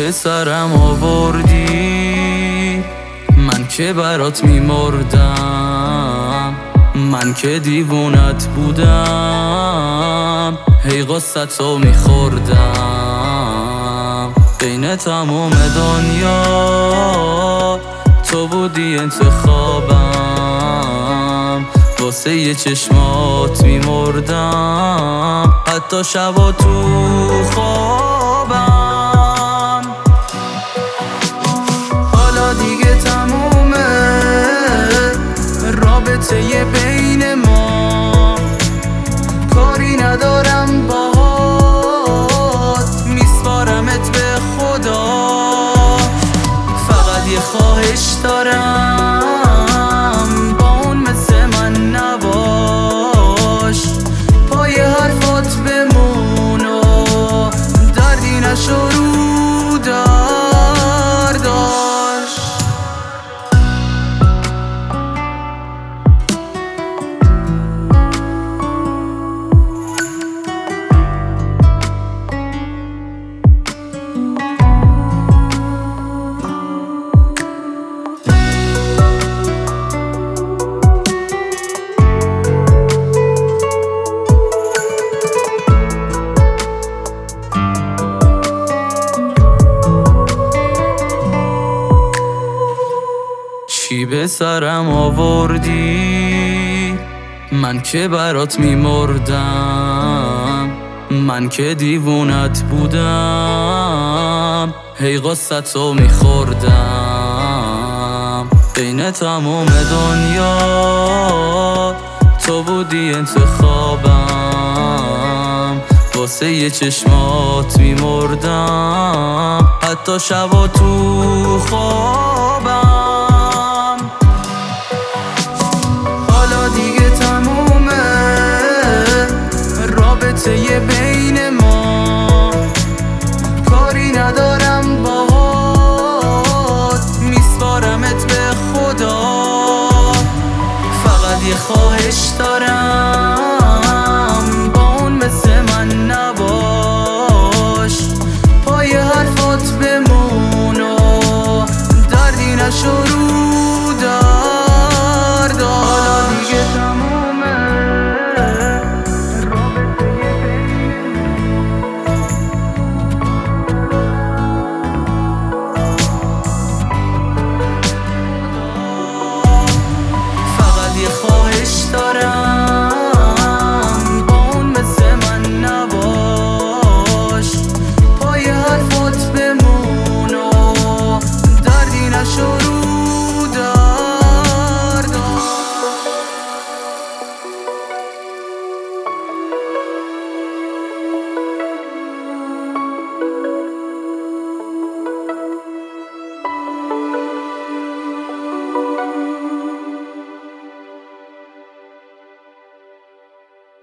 به سرم آوردی، من که برات میمردم، من که دیوونت بودم، هی قصتو میخوردم. بین تموم دنیا تو بودی انتخابم، واسه یه چشمات میمردم، حتی شبا تو خوابم. حالا دیگه تمومه رابطه بین ما، کاری ندارم باهات، میسپارمت به خدا. فقط یه خواهش دارم، با اون مثل من نباش، پای حرفات بمون و دردی نشو رو درداش. چی به سرم آوردی، من که برات میمردم، من که دیوونت بودم، هی قصتو میخوردم. بین تموم دنیا تو بودی انتخابم، واسه یه چشمات میمردم، حتی شبا تو خوابم.